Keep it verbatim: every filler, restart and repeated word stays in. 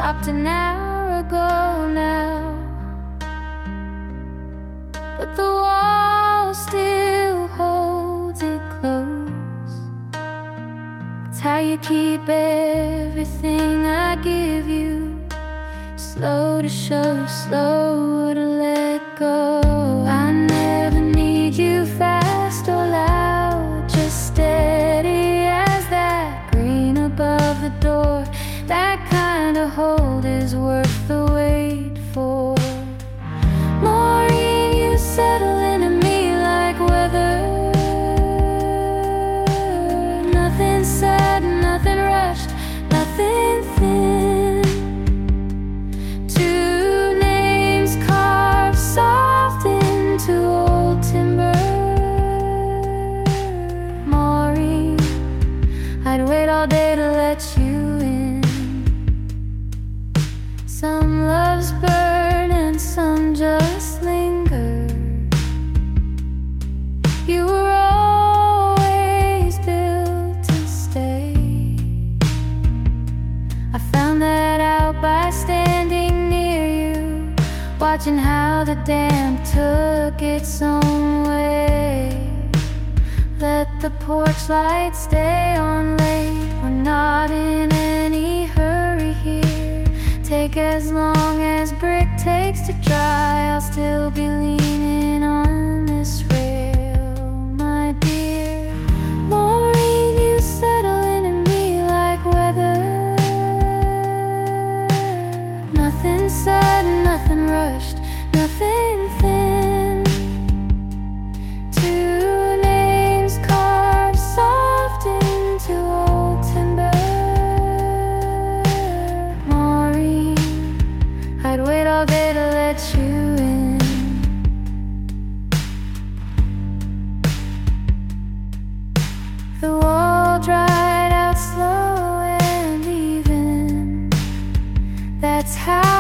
stopped an hour ago now, but the wall still holds it close. It's how you keep everything I give you, slow to show, slow to let go. I never need you fast or loud, just steady as that green above the door. That kind of hold is worth the wait for. Maureen, you settle into me like weather. Nothing said, nothing rushed, nothing thin. Two names carved soft into old timber. Maureen, I'd wait all day to let you in. Some loves burn and some just linger. You were always built to stay. I found that out by standing near you, watching how the dam took its own way. Let the porch light stay on late. We're not in any hurry here. Take as long as brick takes to dry. I'll still be leaning on this rail, my dear. Maureen, you settle into me like weather. Nothing said, nothing rushed, nothing thin. Two names carved soft into old timber. I'd wait all day to let you in. The wall dried out slow and even. That's how